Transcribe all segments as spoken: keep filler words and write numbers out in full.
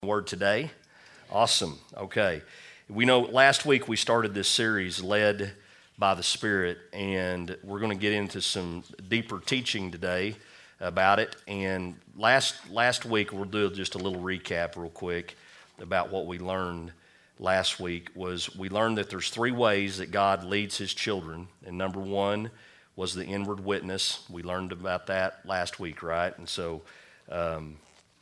Word today. Awesome. Okay. We know last week we started this series, Led by the Spirit, and we're going to get into some deeper teaching today about it. And last last week, we'll do just a little recap real quick about what we learned last week. Was we learned that there's three ways that God leads his children. And number one was the inward witness. We learned about that last week, right? And so um,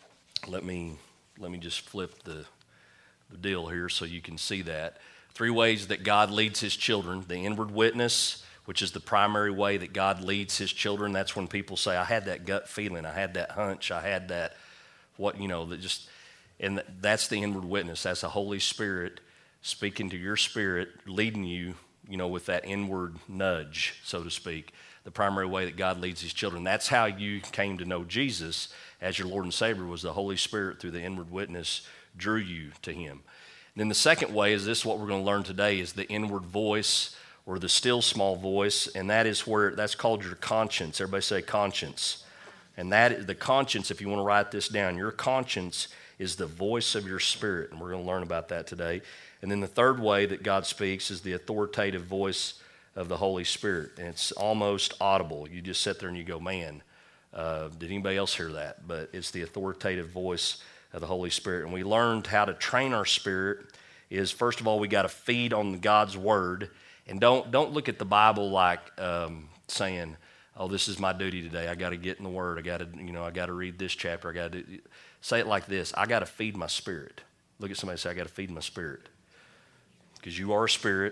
let me... Let me just flip the, the deal here so you can see that. Three ways that God leads his children. The inward witness, which is the primary way that God leads his children. That's when people say, I had that gut feeling, I had that hunch, I had that, what, you know, that just, and that's the inward witness. That's the Holy Spirit speaking to your spirit, leading you, you know, with that inward nudge, so to speak. The primary way that God leads his children. That's how you came to know Jesus as your Lord and Savior, was the Holy Spirit through the inward witness drew you to him. And then the second way is this, what we're going to learn today, is the inward voice or the still small voice, and that is where, that's called your conscience. Everybody say conscience. And that, the conscience, if you want to write this down, your conscience is the voice of your spirit, and we're going to learn about that today. And then the third way that God speaks is the authoritative voice of the Holy Spirit, and it's almost audible. You just sit there and you go, man, uh, did anybody else hear that? But it's the authoritative voice of the Holy Spirit. And we learned how to train our spirit is, first of all, we got to feed on God's Word, and don't don't look at the Bible like um, saying, oh, this is my duty today. I got to get in the Word. I got to, you know, I got to read this chapter. I got to say it like this. I got to feed my spirit. Look at somebody and say, I got to feed my spirit, because you are a spirit.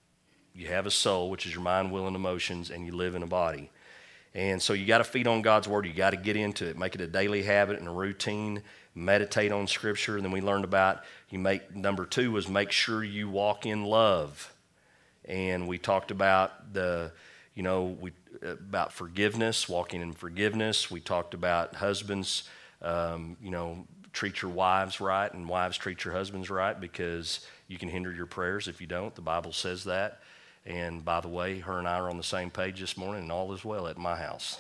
You have a soul, which is your mind, will, and emotions, and you live in a body. And so you got to feed on God's Word. You got to get into it. Make it a daily habit and a routine. Meditate on Scripture. And then we learned about, you make, number two was make sure you walk in love. And we talked about the, you know, we about forgiveness, walking in forgiveness. We talked about husbands, um, you know, treat your wives right, and wives treat your husbands right, because you can hinder your prayers if you don't. The Bible says that. And by the way, her and I are on the same page this morning, and all is well at my house.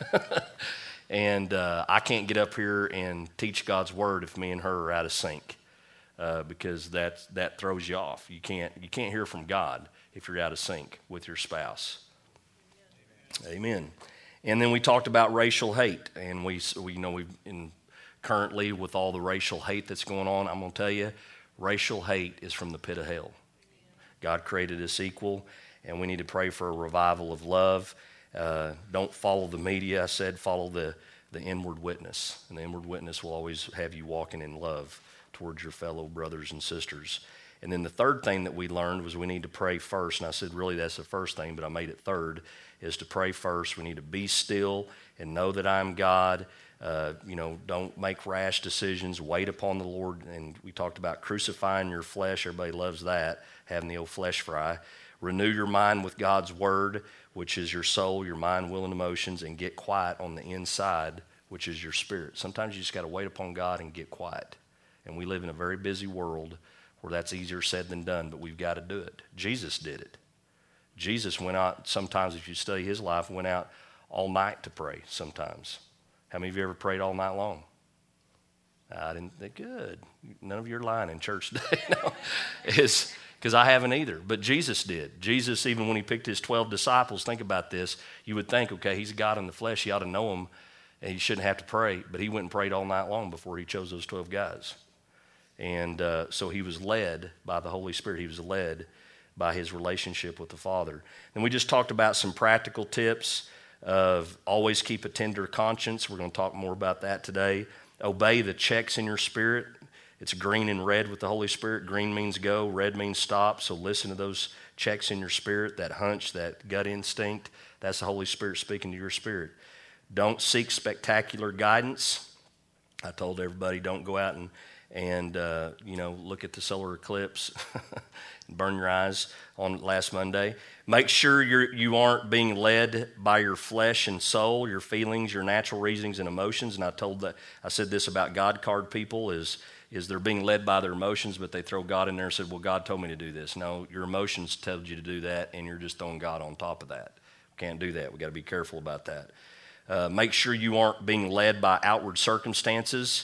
and uh, I can't get up here and teach God's Word if me and her are out of sync, uh, because that that throws you off. You can't you can't hear from God if you're out of sync with your spouse. Amen. Amen. And then we talked about racial hate, and we we you know we in currently with all the racial hate that's going on, I'm going to tell you, racial hate is from the pit of hell. God created us equal, and we need to pray for a revival of love. Uh, don't follow the media. I said follow the, the inward witness, and the inward witness will always have you walking in love towards your fellow brothers and sisters. And then the third thing that we learned was we need to pray first, and I said really that's the first thing, but I made it third, is to pray first. We need to be still and know that I'm God. Uh, you know, don't make rash decisions. Wait upon the Lord. And we talked about crucifying your flesh. Everybody loves that, having the old flesh fry. Renew your mind with God's Word, which is your soul, your mind, will, and emotions, and get quiet on the inside, which is your spirit. Sometimes you just got to wait upon God and get quiet. And we live in a very busy world where that's easier said than done, but we've got to do it. Jesus did it. Jesus went out, sometimes if you study his life, went out all night to pray sometimes. How many of you ever prayed all night long? I didn't think, good. None of you are lying in church today. No, it's because I haven't either. But Jesus did. Jesus, even when he picked his twelve disciples, think about this. You would think, okay, he's God in the flesh. He ought to know him, and he shouldn't have to pray. But he went and prayed all night long before he chose those twelve guys. And uh, so he was led by the Holy Spirit. He was led by his relationship with the Father. And we just talked about some practical tips of always keep a tender conscience. We're going to talk more about that today. Obey the checks in your spirit. It's green and red with the Holy Spirit. Green means go, red means stop. So listen to those checks in your spirit, that hunch, that gut instinct. That's the Holy Spirit speaking to your spirit. Don't seek spectacular guidance. I told everybody don't go out and, and uh, you know, look at the solar eclipse and burn your eyes on last Monday. Make sure you're, you aren't being led by your flesh and soul, your feelings, your natural reasonings and emotions. And I told that I said this about God card people is is they're being led by their emotions, but they throw God in there and said, well, God told me to do this. No, your emotions told you to do that, and you're just throwing God on top of that. Can't do that. We got to be careful about that. Uh, make sure you aren't being led by outward circumstances.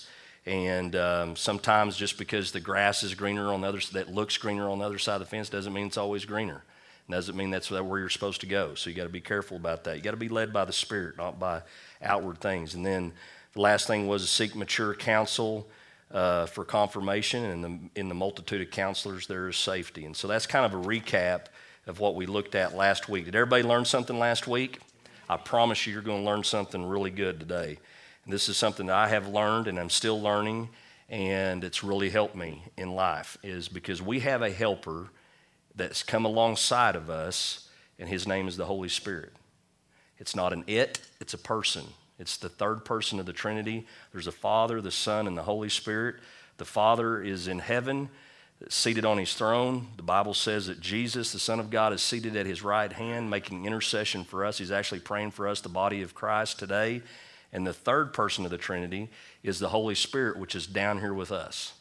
And um, sometimes just because the grass is greener on the other, that looks greener on the other side of the fence doesn't mean it's always greener. Doesn't mean that's where you're supposed to go. So you got to be careful about that. You got to be led by the Spirit, not by outward things. And then the last thing was to seek mature counsel uh, for confirmation. And in the, in the multitude of counselors, there is safety. And so that's kind of a recap of what we looked at last week. Did everybody learn something last week? I promise you, you're going to learn something really good today. And this is something that I have learned and I'm still learning, and it's really helped me in life, is because we have a helper that's come alongside of us, and his name is the Holy Spirit. It's not an it, it's a person. It's the third person of the Trinity. There's a Father, the Son, and the Holy Spirit. The Father is in heaven, seated on his throne. The Bible says that Jesus, the Son of God, is seated at his right hand, making intercession for us. He's actually praying for us, the body of Christ, today. And the third person of the Trinity is the Holy Spirit, which is down here with us.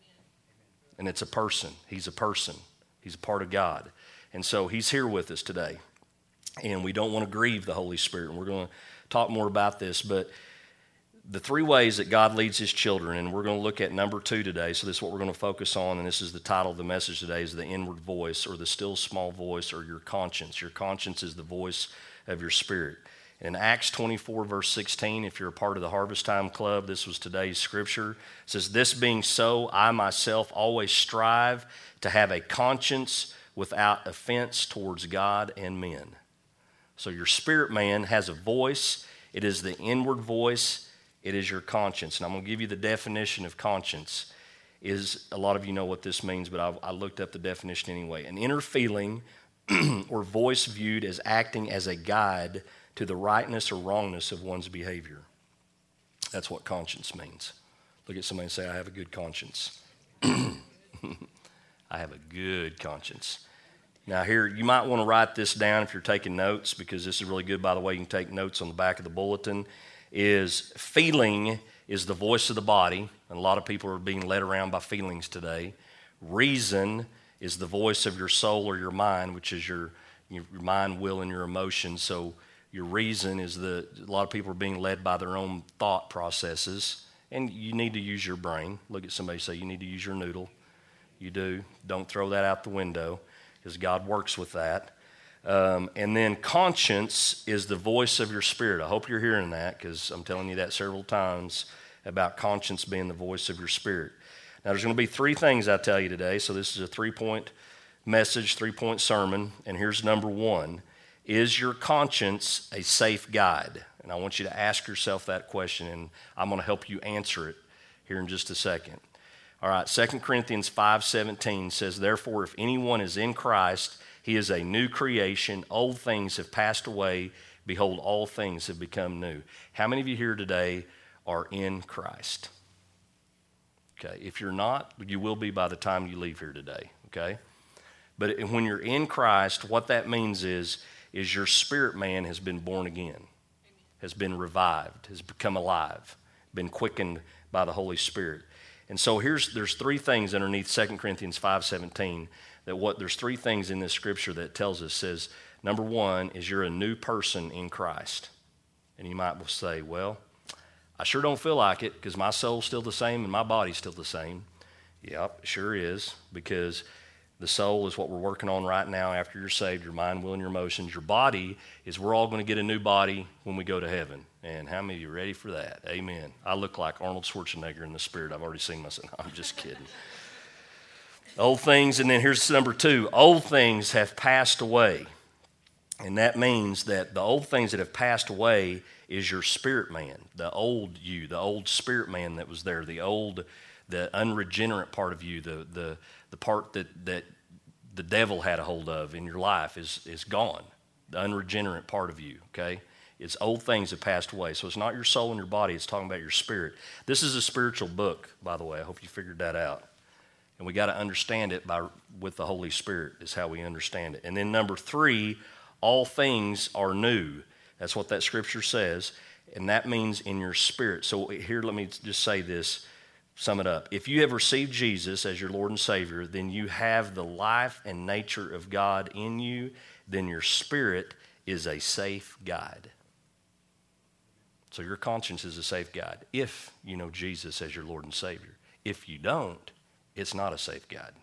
And it's a person. He's a person. He's a part of God. And so he's here with us today. And we don't want to grieve the Holy Spirit. And we're going to talk more about this. But the three ways that God leads his children, and we're going to look at number two today. So this is what we're going to focus on. And this is the title of the message today, is the inward voice, or the still small voice, or your conscience. Your conscience is the voice of your spirit. In Acts twenty-four, verse sixteen, if you're a part of the Harvest Time Club, this was today's scripture. It says, "This being so, I myself always strive to have a conscience without offense towards God and men." So your spirit man has a voice. It is the inward voice. It is your conscience. And I'm going to give you the definition of conscience. Is a lot of you know what this means, but I, I looked up the definition anyway. An inner feeling or voice viewed as acting as a guide to the rightness or wrongness of one's behavior. That's what conscience means. Look at somebody and say, "I have a good conscience." I have a good conscience. Now here, you might want to write this down if you're taking notes, because this is really good. By the way, you can take notes on the back of the bulletin. Is feeling is the voice of the body, and a lot of people are being led around by feelings today. Reason is the voice of your soul or your mind, which is your, your mind, will, and your emotions. So your reason is the, a lot of people are being led by their own thought processes, and you need to use your brain. Look at somebody and say, "You need to use your noodle." You do. Don't throw that out the window, because God works with that. Um, and then conscience is the voice of your spirit. I hope you're hearing that, because I'm telling you that several times about conscience being the voice of your spirit. Now, there's going to be three things I tell you today. So this is a three-point message, three-point sermon. And here's number one. Is your conscience a safe guide? And I want you to ask yourself that question, and I'm going to help you answer it here in just a second. All right, Second Corinthians five seventeen says, "Therefore, if anyone is in Christ, he is a new creation. Old things have passed away. Behold, all things have become new." How many of you here today are in Christ? Okay, if you're not, you will be by the time you leave here today, okay? But when you're in Christ, what that means is, is your spirit man has been born again, has been revived, has become alive, been quickened by the Holy Spirit. And so here's there's three things underneath Second Corinthians five seventeen that what there's three things in this scripture that tells us. Says number one is you're a new person in Christ. And you might say, "Well, I sure don't feel like it, because my soul's still the same and my body's still the same." Yep, it sure is, because the soul is what we're working on right now after you're saved, your mind, will, and your emotions. Your body is we're all going to get a new body when we go to heaven. And how many of you are ready for that? Amen. I look like Arnold Schwarzenegger in the spirit. I've already seen myself. No, I'm just kidding. Old things, and then here's number two. Old things have passed away. And that means that the old things that have passed away is your spirit man, the old you, the old spirit man that was there, the old, the unregenerate part of you, the the the part that, that the devil had a hold of in your life is, is gone. The unregenerate part of you, okay? It's old things have passed away. So it's not your soul and your body, it's talking about your spirit. This is a spiritual book, by the way. I hope you figured that out. And we got to understand it by with the Holy Spirit is how we understand it. And then number three, all things are new. That's what that scripture says. And that means in your spirit. So here, let me just say this. Sum it up. If you have received Jesus as your Lord and Savior, then you have the life and nature of God in you. Then your spirit is a safe guide. So your conscience is a safe guide if you know Jesus as your Lord and Savior. If you don't, it's not a safe guide.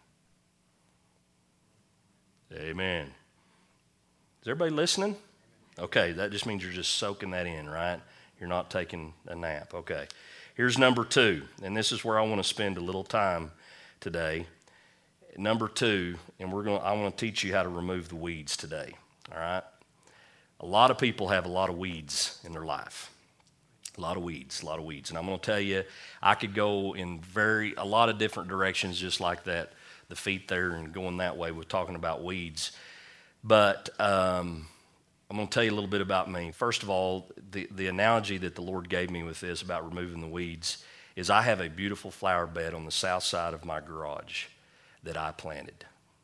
Amen. Is everybody listening? Okay, that just means you're just soaking that in, right? You're not taking a nap. Okay. Here's number two, and this is where I want to spend a little time today. Number two, and we're going. I want to teach you how to remove the weeds today. All right. A lot of people have a lot of weeds in their life. A lot of weeds, a lot of weeds, and I'm going to tell you, I could go in very a lot of different directions, just like that. The feet there, and going that way. We're talking about weeds, but um, I'm going to tell you a little bit about me. First of all, the the analogy that the Lord gave me with this about removing the weeds is I have a beautiful flower bed on the south side of my garage that I planted.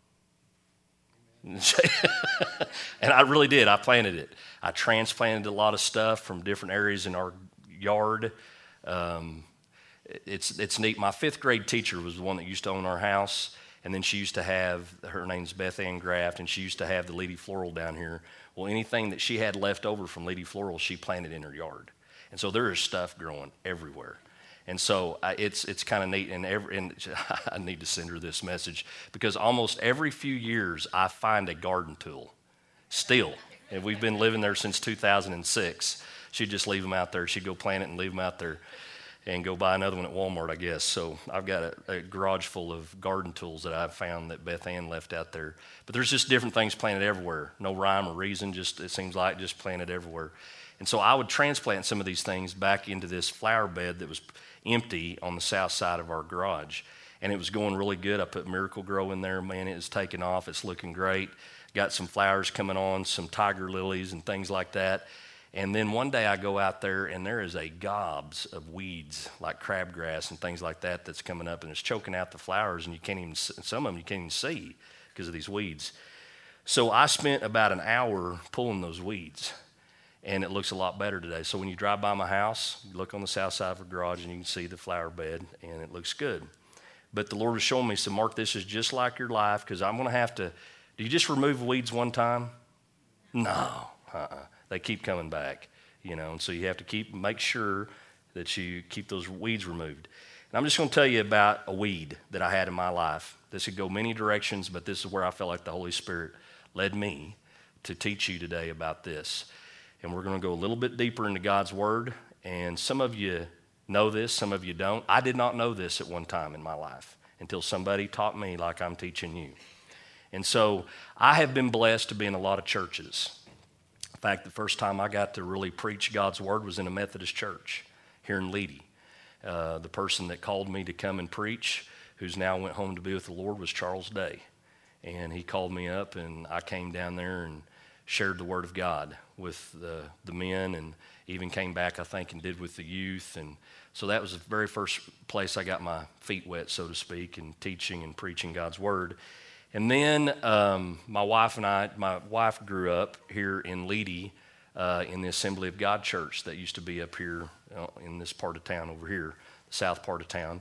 And I really did. I planted it. I transplanted a lot of stuff from different areas in our yard. Um, it's it's neat. My fifth grade teacher was the one that used to own our house, and then she used to have, her name's Beth Ann Graft, and she used to have the Lady Floral down here. Well, anything that she had left over from Lady Floral, she planted in her yard. And so there is stuff growing everywhere. And so I, it's it's kind of neat, and, every, and I need to send her this message because almost every few years I find a garden tool, still. And we've been living there since two thousand six. She'd just leave them out there. She'd go plant it and leave them out there and go buy another one at Walmart, I guess. So I've got a, a garage full of garden tools that I've found that Beth Ann left out there. But there's just different things planted everywhere. No rhyme or reason, just it seems like just planted everywhere. And so I would transplant some of these things back into this flower bed that was empty on the south side of our garage. And it was going really good. I put Miracle Grow in there. Man, it is taking off. It's looking great. Got some flowers coming on, some tiger lilies and things like that. And then one day I go out there and there is a gobs of weeds like crabgrass and things like that that's coming up and it's choking out the flowers, and you can't even, some of them you can't even see because of these weeds. So I spent about an hour pulling those weeds, and it looks a lot better today. So when you drive by my house, you look on the south side of the garage and you can see the flower bed, and it looks good. But the Lord was showing me, so Mark, this is just like your life, because I'm going to have to, do you just remove weeds one time? No, uh-uh. They keep coming back, you know, and so you have to keep, make sure that you keep those weeds removed. And I'm just going to tell you about a weed that I had in my life. This could go many directions, but this is where I felt like the Holy Spirit led me to teach you today about this. And we're going to go a little bit deeper into God's Word. And some of you know this, some of you don't. I did not know this at one time in my life until somebody taught me like I'm teaching you. And so I have been blessed to be in a lot of churches. In fact, the first time I got to really preach God's Word was in a Methodist church here in Leedy. Uh, the person that called me to come and preach, who's now went home to be with the Lord, was Charles Day. And he called me up, and I came down there and shared the Word of God with the, the men, and even came back, I think, and did with the youth. And so that was the very first place I got my feet wet, so to speak, in teaching and preaching God's Word. And then um, my wife and I, my wife grew up here in Leedy uh, in the Assembly of God church that used to be up here uh, in this part of town over here, the south part of town.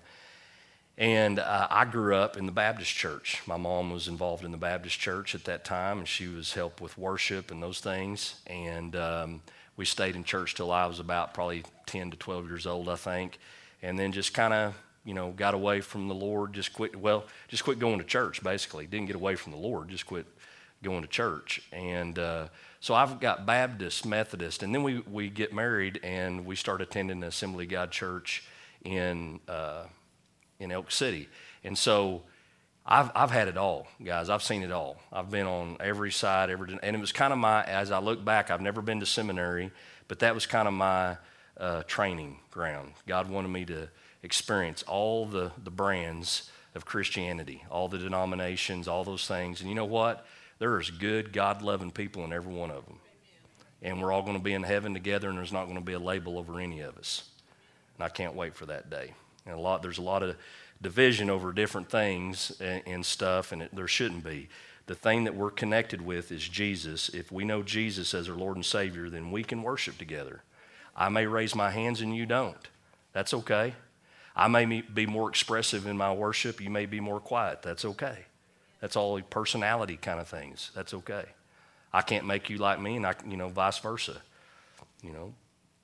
And uh, I grew up in the Baptist church. My mom was involved in the Baptist church at that time, and she was helped with worship and those things. And um, we stayed in church till I was about probably ten to twelve years old, I think. And then just kind of, you know, got away from the Lord, just quit, well, just quit going to church, basically. Didn't get away from the Lord, just quit going to church. And uh, so I've got Baptist, Methodist, and then we, we get married, and we start attending the Assembly of God church in uh, in Elk City. And so I've I've had it all, guys. I've seen it all. I've been on every side, every, and it was kind of my, as I look back, I've never been to seminary, but that was kind of my uh, training ground. God wanted me to experience all the, the brands of Christianity, all the denominations, all those things. And you know what? There is good, God-loving people in every one of them. And we're all going to be in heaven together, and there's not going to be a label over any of us. And I can't wait for that day. And a lot, there's a lot of division over different things and, and stuff, and it, there shouldn't be. The thing that we're connected with is Jesus. If we know Jesus as our Lord and Savior, then we can worship together. I may raise my hands and you don't. That's okay. I may be more expressive in my worship. You may be more quiet. That's okay. That's all personality kind of things. That's okay. I can't make you like me, and I, you know, vice versa. You know.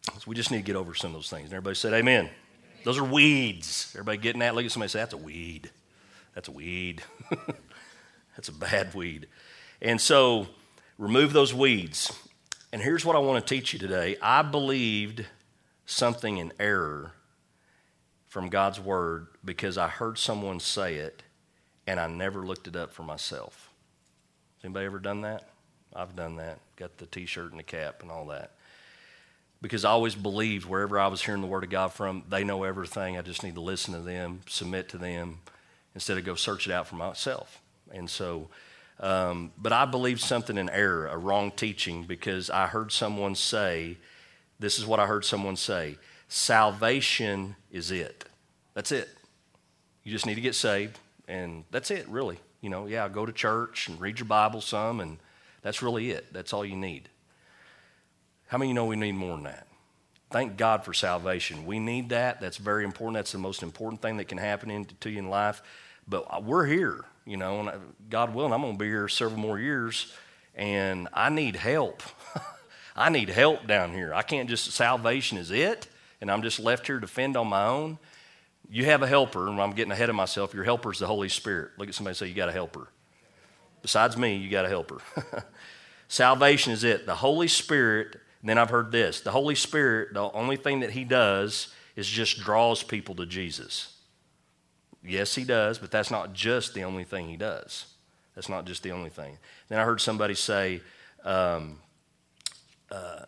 So we just need to get over some of those things. And everybody said amen. Those are weeds. Everybody getting that? Look at somebody and say, that's a weed. That's a weed. That's a bad weed. And so remove those weeds. And here's what I want to teach you today. I believed something in error from God's word because I heard someone say it and I never looked it up for myself. Has anybody ever done that? I've done that. Got the t-shirt and the cap and all that. Because I always believed wherever I was hearing the word of God from, they know everything. I just need to listen to them, submit to them, instead of go search it out for myself. And so, um, but I believed something in error, a wrong teaching, because I heard someone say, this is what I heard someone say, salvation is it. That's it. You just need to get saved, and that's it, really. You know, yeah, go to church and read your Bible some, and that's really it. That's all you need. How many of you know we need more than that? Thank God for salvation. We need that. That's very important. That's the most important thing that can happen in, to you in life. But we're here, you know, and God willing, I'm going to be here several more years, and I need help. I need help down here. I can't just, salvation is it, and I'm just left here to fend on my own. You have a helper, and I'm getting ahead of myself. Your helper is the Holy Spirit. Look at somebody and say, you got a helper. Besides me, you got a helper. Salvation is it. The Holy Spirit. And then I've heard this. The Holy Spirit, the only thing that he does is just draws people to Jesus. Yes, he does, but that's not just the only thing he does. That's not just the only thing. Then I heard somebody say, um, uh,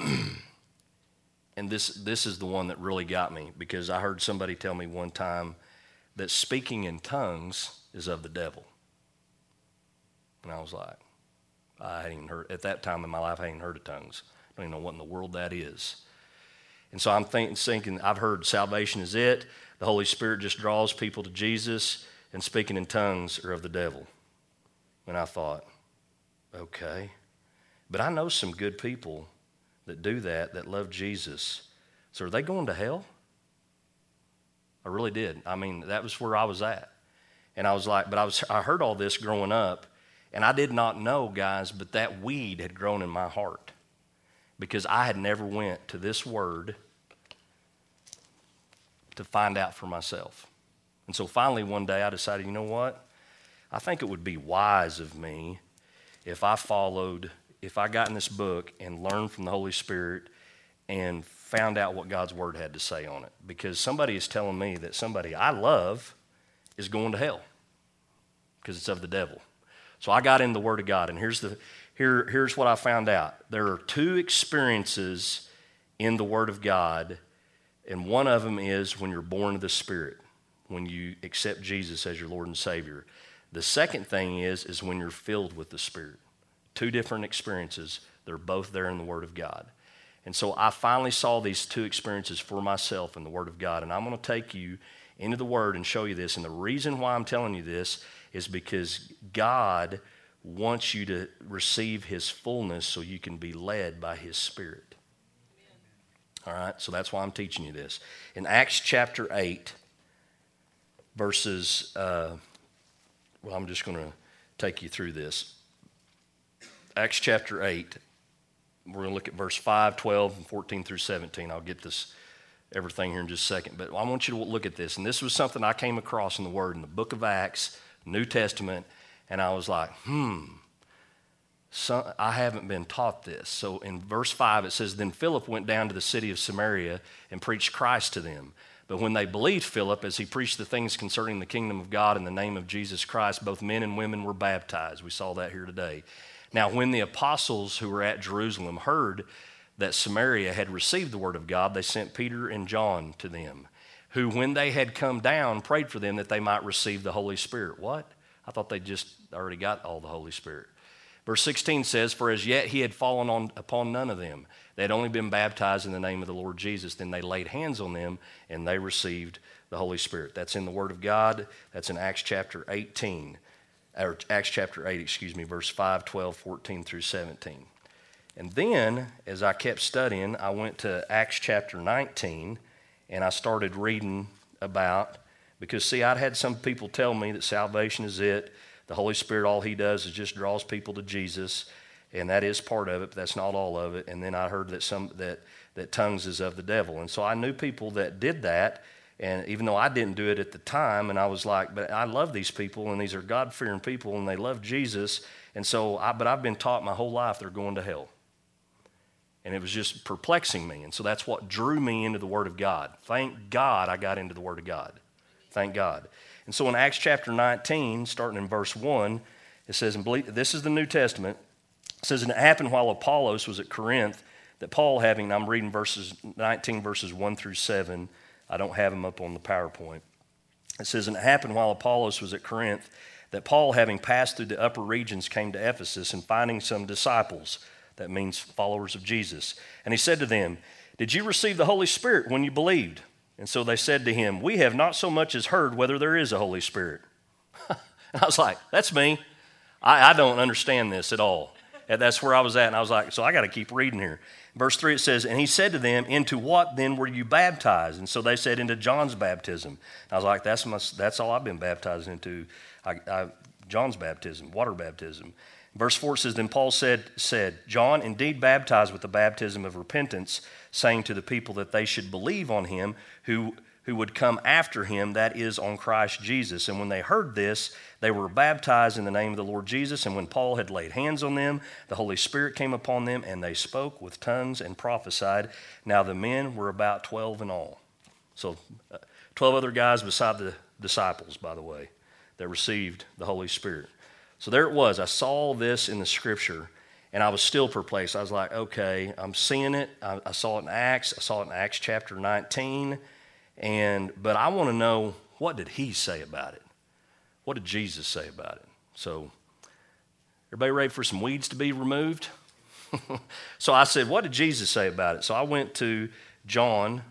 and this, this is the one that really got me, because I heard somebody tell me one time that speaking in tongues is of the devil. And I was like, I hadn't even heard, at that time in my life, I hadn't heard of tongues. I don't even know what in the world that is. And so I'm think, thinking, I've heard salvation is it. The Holy Spirit just draws people to Jesus, and speaking in tongues are of the devil. And I thought, okay. But I know some good people that do that, that love Jesus. So are they going to hell? I really did. I mean, that was where I was at. And I was like, but I was, I heard all this growing up, and I did not know, guys, but that weed had grown in my heart. Because I had never went to this word to find out for myself. And so finally one day I decided, you know what? I think it would be wise of me if I followed, if I got in this book and learned from the Holy Spirit and found out what God's word had to say on it. Because somebody is telling me that somebody I love is going to hell because it's of the devil. So I got in the word of God, and here's the... Here, here's what I found out. There are two experiences in the Word of God, and one of them is when you're born of the Spirit, when you accept Jesus as your Lord and Savior. The second thing is, is when you're filled with the Spirit. Two different experiences. They're both there in the Word of God. And so I finally saw these two experiences for myself in the Word of God, and I'm going to take you into the Word and show you this. And the reason why I'm telling you this is because God wants you to receive his fullness so you can be led by his Spirit. All right, so that's why I'm teaching you this. In Acts chapter eight, verses, uh, well, I'm just going to take you through this. Acts chapter eight, we're going to look at verse five, twelve, and fourteen through seventeen. I'll get this, everything here in just a second. But I want you to look at this. And this was something I came across in the Word in the book of Acts, New Testament. And I was like, hmm, so I haven't been taught this. So in verse five, it says, Then Philip went down to the city of Samaria and preached Christ to them. But when they believed Philip, as he preached the things concerning the kingdom of God in the name of Jesus Christ, both men and women were baptized. We saw that here today. Now, when the apostles who were at Jerusalem heard that Samaria had received the word of God, they sent Peter and John to them, who, when they had come down, prayed for them that they might receive the Holy Spirit. What? I thought they just already got all the Holy Spirit. Verse sixteen says, For as yet he had fallen on, upon none of them. They had only been baptized in the name of the Lord Jesus. Then they laid hands on them, and they received the Holy Spirit. That's in the Word of God. That's in Acts chapter eighteen. Or Acts chapter eight, excuse me, verse five, twelve, fourteen through seventeen. And then, as I kept studying, I went to Acts chapter nineteen, and I started reading about... Because, see, I'd had some people tell me that salvation is it. The Holy Spirit, all he does is just draws people to Jesus. and that is part of it, but that's not all of it. And then I heard that some that that tongues is of the devil, and so I knew people that did that. And even though I didn't do it at the time, and I was like, but I love these people, and these are God-fearing people, and they love Jesus. And so, I, but I've been taught my whole life they're going to hell. And it was just perplexing me. And so that's what drew me into the Word of God. Thank God I got into the Word of God. Thank God. And so in Acts chapter nineteen, starting in verse one, it says, and believe, this is the New Testament, it says, and it happened while Apollos was at Corinth, that Paul having, I'm reading verses nineteen, verses one through seven, I don't have them up on the PowerPoint. It says, and it happened while Apollos was at Corinth that Paul, having passed through the upper regions, came to Ephesus, and finding some disciples, that means followers of Jesus, and he said to them, did you receive the Holy Spirit when you believed? And so they said to him, we have not so much as heard whether there is a Holy Spirit. And I was like, that's me. I, I don't understand this at all. And that's where I was at, and I was like, so I got to keep reading here. Verse three, it says, and he said to them, into what then were you baptized? And so they said, into John's baptism. And I was like, that's my, that's all I've been baptized into, I, I, John's baptism, water baptism. Verse four says, then Paul said, said, John indeed baptized with the baptism of repentance, saying to the people that they should believe on him who, who would come after him, that is, on Christ Jesus. And when they heard this, they were baptized in the name of the Lord Jesus, and when Paul had laid hands on them, the Holy Spirit came upon them, and they spoke with tongues and prophesied. Now the men were about twelve in all. So uh, twelve other guys beside the disciples, by the way, that received the Holy Spirit. So there it was. I saw this in the Scripture, and I was still perplexed. I was like, okay, I'm seeing it. I, I saw it in Acts. I saw it in Acts chapter nineteen, and but I want to know, what did he say about it? What did Jesus say about it? So, everybody ready for some weeds to be removed? So I said, what did Jesus say about it? So I went to John,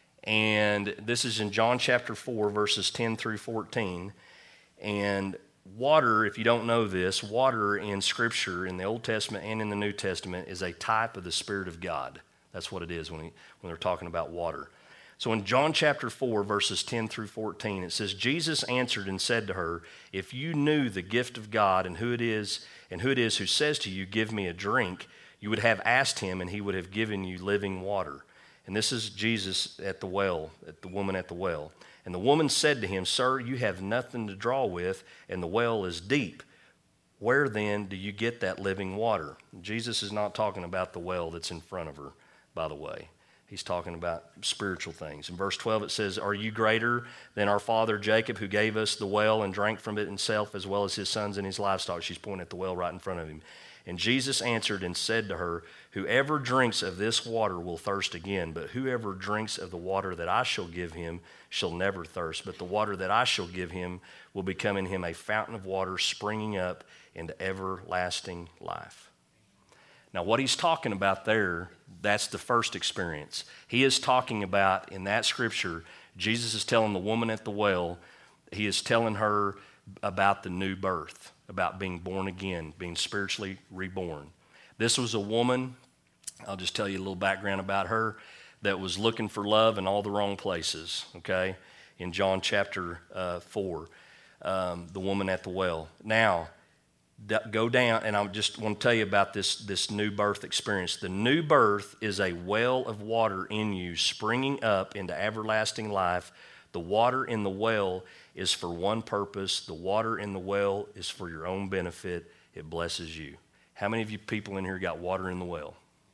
and this is in John chapter four, verses ten through fourteen. And water, if you don't know this, water in Scripture, in the Old Testament and in the New Testament, is a type of the Spirit of God. That's what it is when, he, when they're talking about water. So in John chapter four, verses ten through fourteen, it says, Jesus answered and said to her, if you knew the gift of God and who it is, and who it is who says to you, give me a drink, you would have asked him, and he would have given you living water. And this is Jesus at the well, at the woman at the well. And the woman said to him, sir, you have nothing to draw with, and the well is deep. Where then do you get that living water? Jesus is not talking about the well that's in front of her, by the way. He's talking about spiritual things. In verse twelve, it says, are you greater than our father Jacob, who gave us the well and drank from it himself, as well as his sons and his livestock? She's pointing at the well right in front of him. And Jesus answered and said to her, whoever drinks of this water will thirst again, but whoever drinks of the water that I shall give him shall never thirst. But the water that I shall give him will become in him a fountain of water springing up into everlasting life. Now, what he's talking about there, that's the first experience. He is talking about, in that scripture, Jesus is telling the woman at the well, he is telling her about the new birth, about being born again, being spiritually reborn. This was a woman, I'll just tell you a little background about her, that was looking for love in all the wrong places, okay? In John chapter uh, four, um, the woman at the well. Now, go down, and I just want to tell you about this, this new birth experience. The new birth is a well of water in you springing up into everlasting life. The water in the well is for one purpose. The water in the well is for your own benefit. It blesses you. How many of you people in here got water in the well?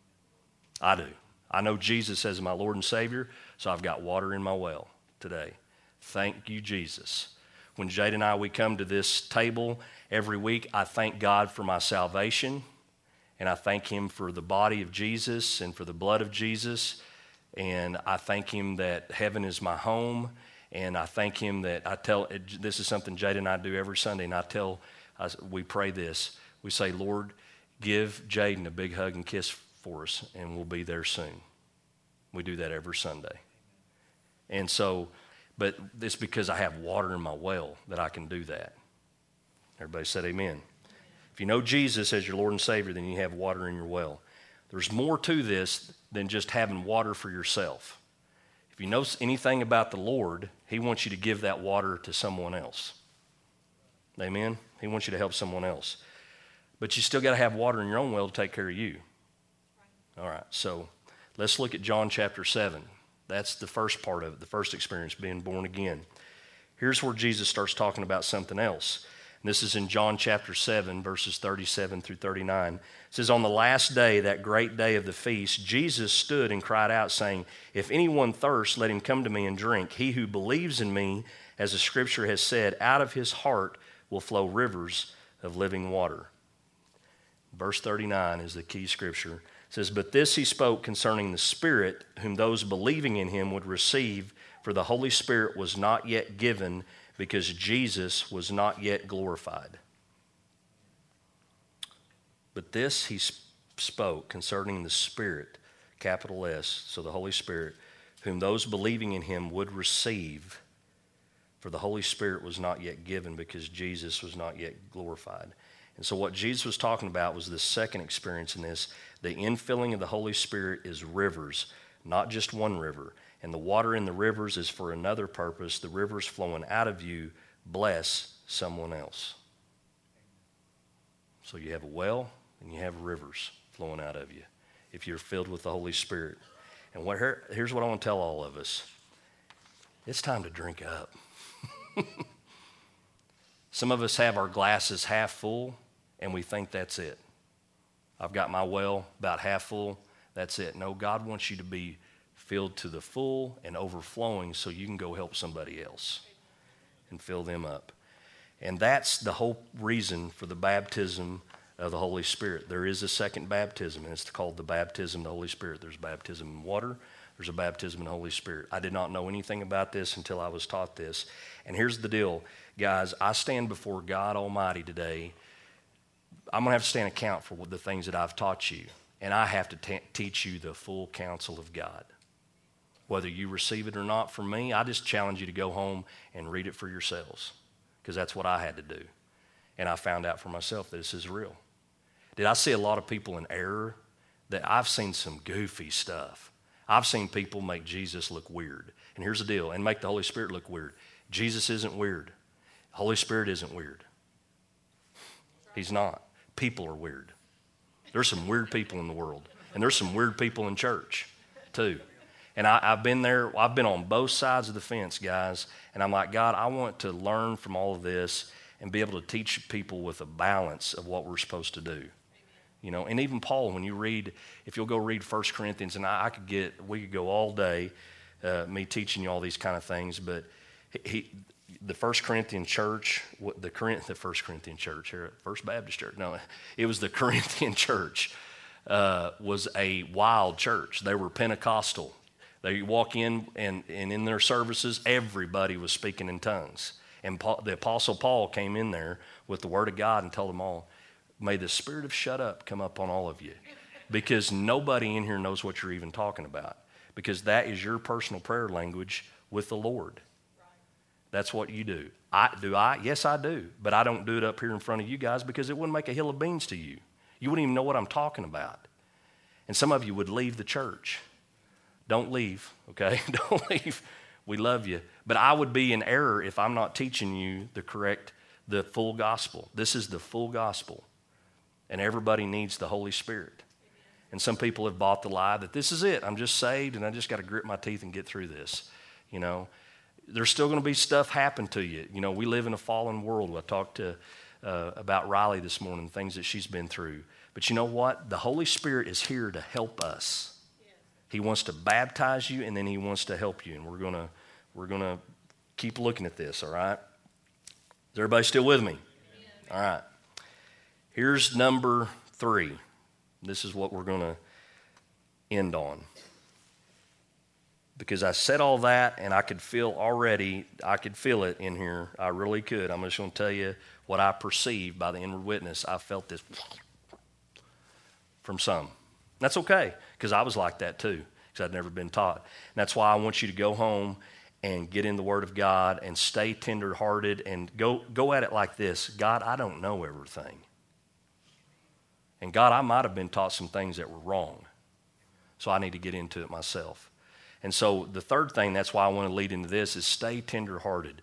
I do. I know Jesus as my Lord and Savior, so I've got water in my well today. Thank you, Jesus. When Jade and I, we come to this table every week, I thank God for my salvation, and I thank him for the body of Jesus and for the blood of Jesus, and I thank him that heaven is my home, and I thank him that I tell, this is something Jade and I do every Sunday, and I tell, I, we pray this. We say, Lord, give Jaden a big hug and kiss for us, and we'll be there soon. We do that every Sunday. And so, but it's because I have water in my well that I can do that. Everybody said amen. If you know Jesus as your Lord and Savior, then you have water in your well. There's more to this than just having water for yourself. If you know anything about the Lord, he wants you to give that water to someone else. Amen? He wants you to help someone else. but you still got to have water in your own well to take care of you. All right, so let's look at John chapter seven. That's the first part of it, the first experience, being born again. Here's where Jesus starts talking about something else. And this is in John chapter seven, verses thirty-seven through thirty-nine. It says, on the last day, that great day of the feast, Jesus stood and cried out, saying, if anyone thirsts, let him come to me and drink. He who believes in me, as the scripture has said, out of his heart will flow rivers of living water. Verse thirty-nine is the key scripture. It says, but this he spoke concerning the Spirit, whom those believing in him would receive, for the Holy Spirit was not yet given, because Jesus was not yet glorified. But this he spoke concerning the Spirit, capital S, so the Holy Spirit, whom those believing in him would receive, for the Holy Spirit was not yet given, because Jesus was not yet glorified. And so what Jesus was talking about was the second experience in this. The infilling of the Holy Spirit is rivers, not just one river. And the water in the rivers is for another purpose. The rivers flowing out of you bless someone else. So you have a well and you have rivers flowing out of you if you're filled with the Holy Spirit. And what, here's what I want to tell all of us. It's time to drink up. Some of us have our glasses half full, and we think that's it. I've got my well about half full. That's it. No, God wants you to be filled to the full and overflowing so you can go help somebody else and fill them up. And that's the whole reason for the baptism of the Holy Spirit. There is a second baptism, and it's called the baptism of the Holy Spirit. There's baptism in water. There's a baptism in the Holy Spirit. I did not know anything about this until I was taught this. And here's the deal, guys. I stand before God Almighty today. I'm going to have to stand account for the things that I've taught you, and I have to t- teach you the full counsel of God. Whether you receive it or not from me, I just challenge you to go home and read it for yourselves, because that's what I had to do. And I found out for myself that this is real. Did I see a lot of people in error? That I've seen some goofy stuff. I've seen people make Jesus look weird. And here's the deal, and make the Holy Spirit look weird. Jesus isn't weird. The Holy Spirit isn't weird. He's not. People are weird. There's some weird people in the world. And there's some weird people in church, too. And I, I've been there. I've been on both sides of the fence, guys. And I'm like, God, I want to learn from all of this and be able to teach people with a balance of what we're supposed to do. You know, and even Paul, when you read, if you'll go read First Corinthians, and I, I could get, we could go all day, uh, me teaching you all these kind of things, but he, the First Corinthian church, the Corinth, the First Corinthian church here, First Baptist Church, no, it was the Corinthian church, uh, was a wild church. They were Pentecostal. They walk in, and, and in their services, everybody was speaking in tongues. And Paul, the Apostle Paul came in there with the Word of God and told them all, may the spirit of shut up come up on all of you, because nobody in here knows what you're even talking about, because that is your personal prayer language with the Lord. That's what you do. I, do I? Yes, I do. But I don't do it up here in front of you guys, because it wouldn't make a hill of beans to you. You wouldn't even know what I'm talking about. And some of you would leave the church. Don't leave, okay? Don't leave. We love you. But I would be in error if I'm not teaching you the correct, the full gospel. This is the full gospel. And everybody needs the Holy Spirit. And some people have bought the lie that this is it. I'm just saved, and I just got to grit my teeth and get through this. You know, there's still going to be stuff happen to you. You know, we live in a fallen world. I talked to uh, about Riley this morning, things that she's been through. But you know what? The Holy Spirit is here to help us. He wants to baptize you, and then he wants to help you. And we're gonna we're gonna keep looking at this. All right? Is everybody still with me? All right. Here's number three. This is what we're going to end on. Because I said all that, and I could feel already, I could feel it in here. I really could. I'm just going to tell you what I perceived by the inward witness. I felt this from some. That's okay, because I was like that too, because I'd never been taught. And that's why I want you to go home and get in the Word of God and stay tender-hearted and go, go at it like this. God, I don't know everything. And God, I might have been taught some things that were wrong, so I need to get into it myself. And so the third thing, that's why I want to lead into this, is stay tender-hearted.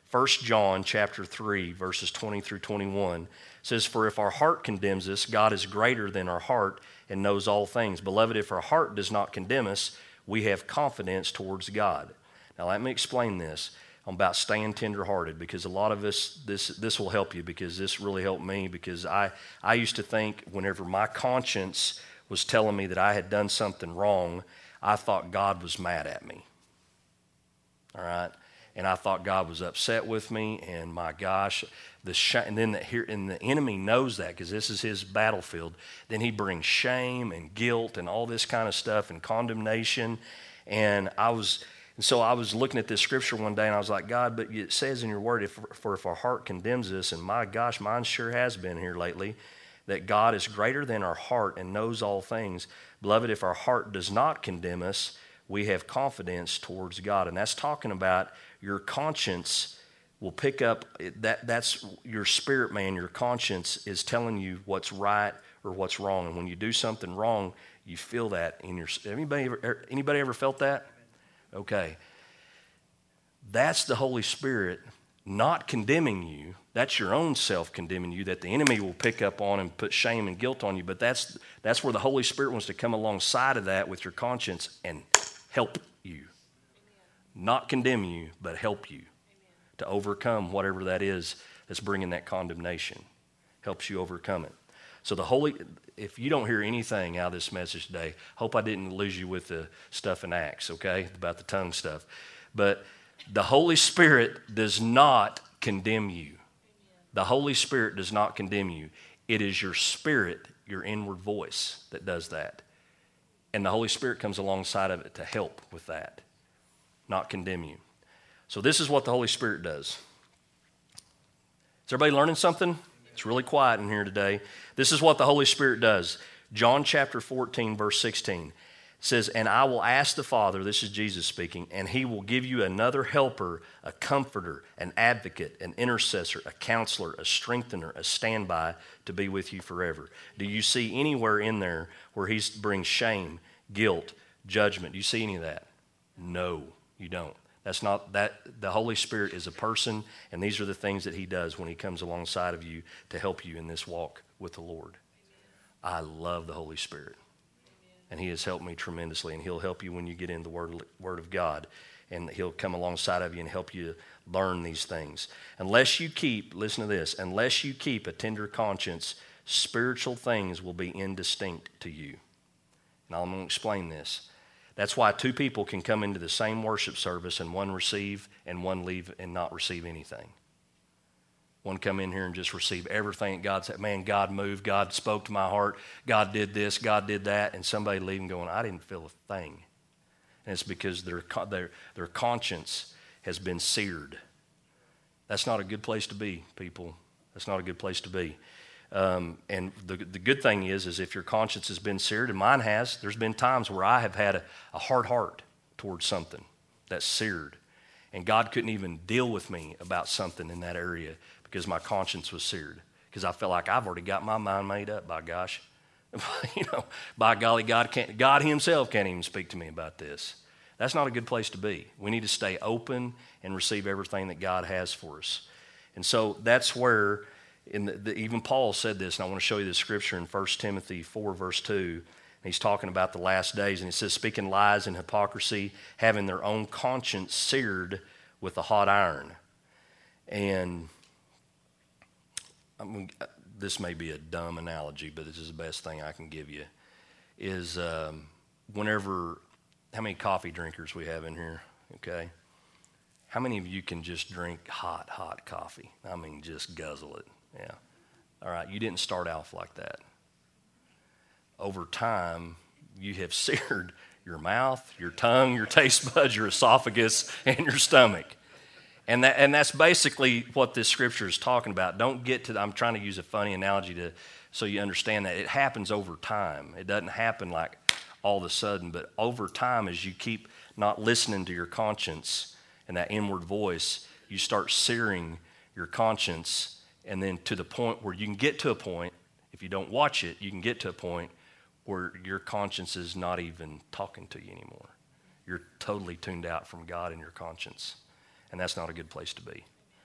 First John chapter three, verses twenty through twenty-one says, "For if our heart condemns us, God is greater than our heart and knows all things. Beloved, if our heart does not condemn us, we have confidence towards God." Now let me explain this about staying tenderhearted, because a lot of us, this this will help you, because this really helped me, because I, I used to think whenever my conscience was telling me that I had done something wrong, I thought God was mad at me. All right? And I thought God was upset with me, and my gosh, the sh- and then the, here, and the enemy knows that, because this is his battlefield. Then he brings shame and guilt and all this kind of stuff and condemnation. And I was, and so I was looking at this scripture one day, and I was like, God, but it says in your word, if, for if our heart condemns us, and my gosh, mine sure has been here lately, that God is greater than our heart and knows all things. Beloved, if our heart does not condemn us, we have confidence towards God. And that's talking about your conscience will pick up, that that's your spirit man, your conscience is telling you what's right or what's wrong. And when you do something wrong, you feel that in your, anybody ever, anybody ever felt that? Okay. That's the Holy Spirit not condemning you. That's your own self condemning you, that the enemy will pick up on and put shame and guilt on you. But that's that's where the Holy Spirit wants to come alongside of that with your conscience and help you. Not condemn you, but help you to overcome whatever that is that's bringing that condemnation. Helps you overcome it. So the Holy, if you don't hear anything out of this message today, hope I didn't lose you with the stuff in Acts, okay, about the tongue stuff. But the Holy Spirit does not condemn you. The Holy Spirit does not condemn you. It is your spirit, your inward voice, that does that. And the Holy Spirit comes alongside of it to help with that, not condemn you. So this is what the Holy Spirit does. Is everybody learning something? It's really quiet in here today. This is what the Holy Spirit does. John chapter fourteen, verse sixteen says, "And I will ask the Father," this is Jesus speaking, "and he will give you another helper, a comforter, an advocate, an intercessor, a counselor, a strengthener, a standby to be with you forever." Do you see anywhere in there where he brings shame, guilt, judgment? Do you see any of that? No, you don't. That's not that. The Holy Spirit is a person, and these are the things that he does when he comes alongside of you to help you in this walk with the Lord. I love the Holy Spirit. And he has helped me tremendously, and he'll help you when you get in the Word, Word of God, and he'll come alongside of you and help you learn these things. Unless you keep, listen to this, unless you keep a tender conscience, spiritual things will be indistinct to you. Now I'm going to explain this. That's why two people can come into the same worship service and one receive and one leave and not receive anything. One come in here and just receive everything God said. Man, God moved. God spoke to my heart. God did this. God did that. And somebody leaving going, I didn't feel a thing. And it's because their, their, their conscience has been seared. That's not a good place to be, people. That's not a good place to be. Um, and the, the good thing is, is if your conscience has been seared, and mine has, there's been times where I have had a, a hard heart towards something that's seared. And God couldn't even deal with me about something in that area because my conscience was seared. Because I felt like I've already got my mind made up, by gosh. you know, by golly, God can't, God himself can't even speak to me about this. That's not a good place to be. We need to stay open and receive everything that God has for us. And so that's where, in the, the, even Paul said this, and I want to show you the scripture in First Timothy four, verse two. And he's talking about the last days, and he says, speaking lies and hypocrisy, having their own conscience seared with a hot iron. And I mean, this may be a dumb analogy, but this is the best thing I can give you, is um, whenever, how many coffee drinkers we have in here, okay? How many of you can just drink hot, hot coffee? I mean, just guzzle it, yeah. All right, you didn't start off like that. Over time, you have seared your mouth, your tongue, your taste buds, your esophagus, and your stomach. And that, and that's basically what this scripture is talking about. Don't get to, I'm trying to use a funny analogy to so you understand that. It happens over time. It doesn't happen like all of a sudden, but over time as you keep not listening to your conscience and that inward voice, you start searing your conscience, and then to the point where you can get to a point, if you don't watch it, you can get to a point where your conscience is not even talking to you anymore. You're totally tuned out from God and your conscience. And that's not a good place to be.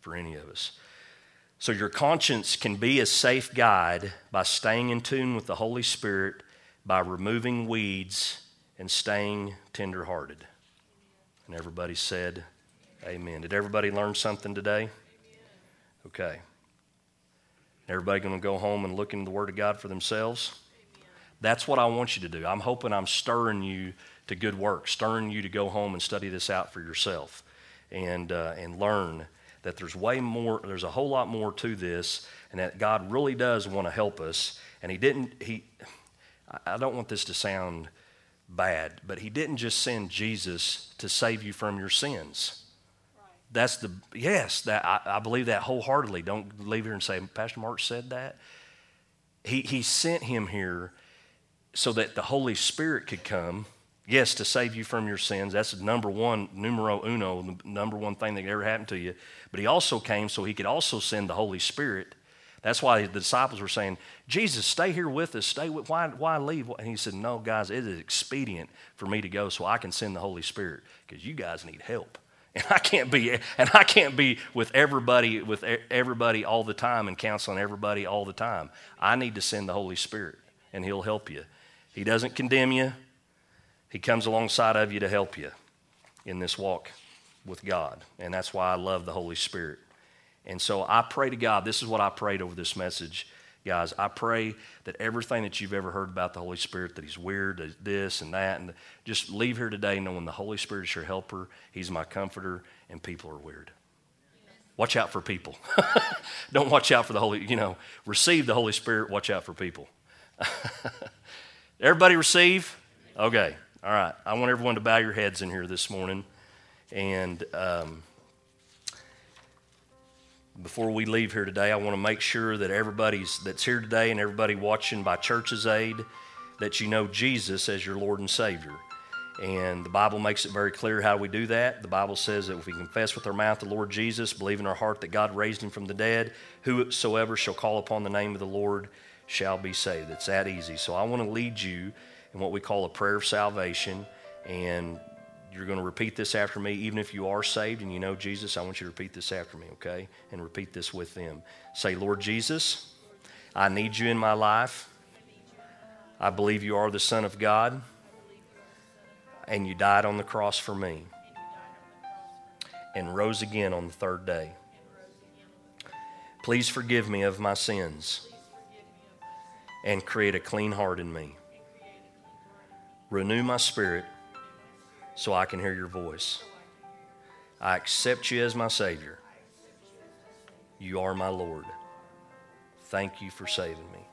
for any of us. So your conscience can be a safe guide by staying in tune with the Holy Spirit, by removing weeds and staying tenderhearted. And everybody said, amen. Did everybody learn something today? Okay. Everybody going to go home and look into the Word of God for themselves? That's what I want you to do. I'm hoping I'm stirring you to good work, stirring you to go home and study this out for yourself and uh, and learn that there's way more, there's a whole lot more to this, and that God really does want to help us. And he didn't, he, I don't want this to sound bad, but he didn't just send Jesus to save you from your sins. Right. That's the, yes, that I, I believe that wholeheartedly. Don't leave here and say, Pastor Mark said that. He, he sent him here so that the Holy Spirit could come. Yes, to save you from your sins. That's the number one, numero uno, the number one thing that ever happened to you. But he also came so he could also send the Holy Spirit. That's why the disciples were saying, Jesus, stay here with us. Stay with, why, why leave? And he said, no, guys, it is expedient for me to go so I can send the Holy Spirit because you guys need help. And I can't be, and I can't be with everybody, with everybody all the time and counseling everybody all the time. I need to send the Holy Spirit, and he'll help you. He doesn't condemn you. He comes alongside of you to help you in this walk with God. And that's why I love the Holy Spirit. And so I pray to God, this is what I prayed over this message, guys. I pray that everything that you've ever heard about the Holy Spirit, that he's weird, that this and that, and just leave here today knowing the Holy Spirit is your helper, he's my comforter, and people are weird. Watch out for people. Don't watch out for the Holy, you know, receive the Holy Spirit, watch out for people. Everybody receive? Okay. All right, I want everyone to bow your heads in here this morning. And um, before we leave here today, I want to make sure that everybody's that's here today and everybody watching by Church's Aid, that you know Jesus as your Lord and Savior. And the Bible makes it very clear how we do that. The Bible says that if we confess with our mouth the Lord Jesus, believe in our heart that God raised him from the dead, whosoever shall call upon the name of the Lord shall be saved. It's that easy. So I want to lead you in what we call a prayer of salvation, and you're going to repeat this after me. Even if you are saved and you know Jesus, I want you to repeat this after me, okay? And repeat this with them. Say, Lord Jesus, I need you in my life. I believe you are the Son of God, and you died on the cross for me and rose again on the third day. Please forgive me of my sins and create a clean heart in me. Renew my spirit so I can hear your voice. I accept you as my Savior. You are my Lord. Thank you for saving me.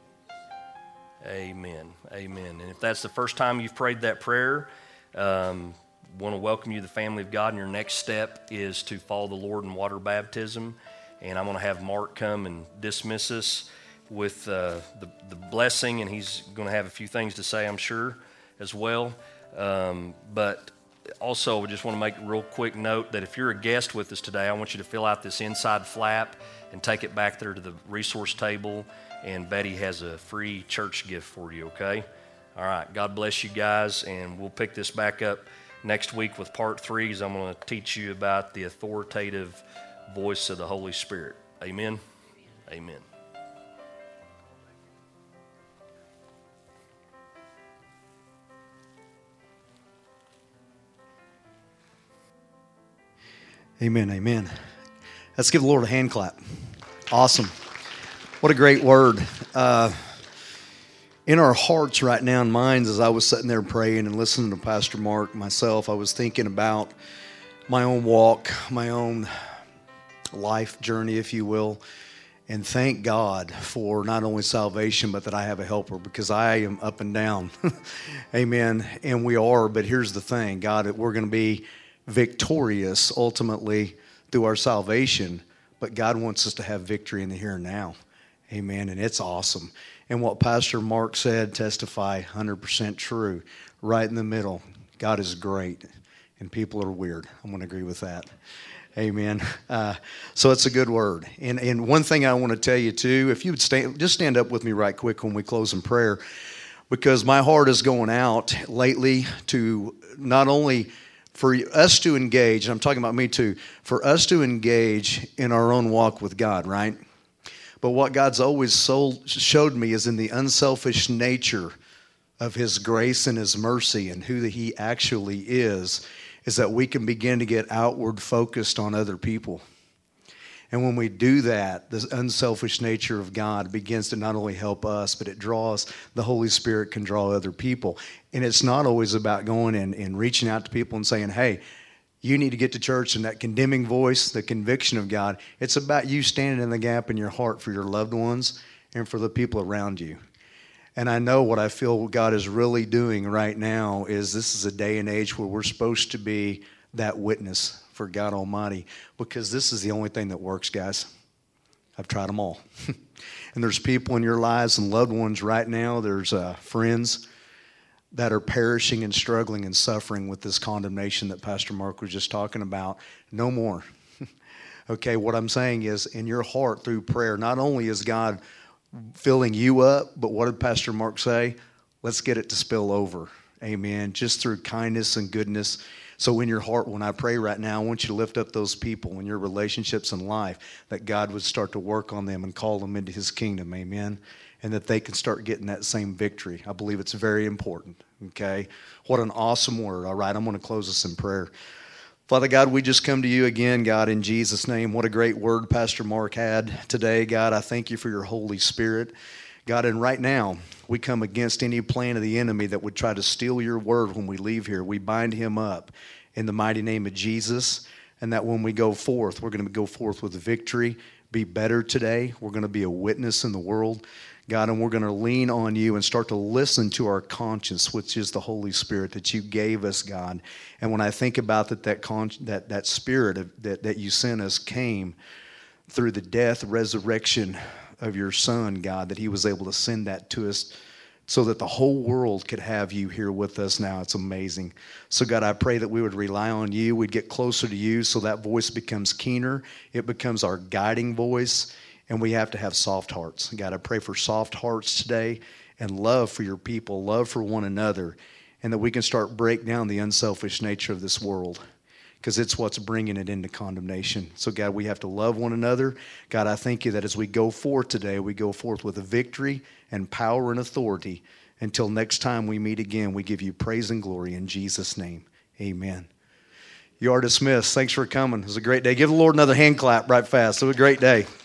Amen. Amen. And if that's the first time you've prayed that prayer, um, want to welcome you to the family of God. And your next step is to follow the Lord in water baptism. And I'm going to have Mark come and dismiss us with uh, the, the blessing. And he's going to have a few things to say, I'm sure, as well. Um, but also, I just want to make a real quick note that if you're a guest with us today, I want you to fill out this inside flap and take it back there to the resource table. And Betty has a free church gift for you, okay? All right, God bless you guys, and we'll pick this back up next week with part three, because I'm going to teach you about the authoritative voice of the Holy Spirit. Amen? Amen. Amen, amen. Let's give the Lord a hand clap. Awesome. What a great word. Uh, in our hearts right now and minds, as I was sitting there praying and listening to Pastor Mark, myself, I was thinking about my own walk, my own life journey, if you will. And thank God for not only salvation, but that I have a helper, because I am up and down. Amen. And we are, but here's the thing, God, we're going to be victorious ultimately through our salvation, but God wants us to have victory in the here and now. Amen. And it's awesome. And what Pastor Mark said, testify, one hundred percent true. Right in the middle. God is great, and people are weird. I'm going to agree with that. Amen. Uh, so it's a good word. And and one thing I want to tell you too, if you would stand, just stand up with me right quick when we close in prayer, because my heart is going out lately to not only for us to engage, and I'm talking about me too, for us to engage in our own walk with God, right? But what God's always so showed me is in the unselfish nature of His grace and His mercy and who He actually is, is that we can begin to get outward focused on other people. And when we do that, the unselfish nature of God begins to not only help us, but it draws, the Holy Spirit can draw other people. And it's not always about going and, and reaching out to people and saying, hey, you need to get to church, and that condemning voice, the conviction of God. It's about you standing in the gap in your heart for your loved ones and for the people around you. And I know what I feel God is really doing right now is this is a day and age where we're supposed to be that witness for God Almighty, because this is the only thing that works, guys. I've tried them all. And there's people in your lives and loved ones right now, there's uh, friends that are perishing and struggling and suffering with this condemnation that Pastor Mark was just talking about. No more. Okay, what I'm saying is in your heart through prayer, not only is God filling you up, but what did Pastor Mark say? Let's get it to spill over. Amen. Just through kindness and goodness. So in your heart, when I pray right now, I want you to lift up those people in your relationships in life, that God would start to work on them and call them into His kingdom. Amen. And that they can start getting that same victory. I believe it's very important. Okay. What an awesome word. All right. I'm going to close this in prayer. Father God, we just come to you again, God, in Jesus' name. What a great word Pastor Mark had today. God, I thank you for your Holy Spirit. God, and right now, we come against any plan of the enemy that would try to steal your word when we leave here. We bind him up in the mighty name of Jesus, and that when we go forth, we're going to go forth with victory, be better today. We're going to be a witness in the world, God, and we're going to lean on you and start to listen to our conscience, which is the Holy Spirit that you gave us, God. And when I think about that, that con- that, that Spirit of, that, that you sent us came through the death, resurrection of your Son, God, that He was able to send that to us so that the whole world could have you here with us now. It's amazing. So, God, I pray that we would rely on you. We'd get closer to you so that voice becomes keener. It becomes our guiding voice. And we have to have soft hearts. God, I pray for soft hearts today and love for your people, love for one another, and that we can start break down the unselfish nature of this world, because it's what's bringing it into condemnation. So, God, we have to love one another. God, I thank you that as we go forth today, we go forth with a victory and power and authority. Until next time we meet again, we give you praise and glory in Jesus' name. Amen. You are dismissed. Thanks for coming. It was a great day. Give the Lord another hand clap right fast. It was a great day.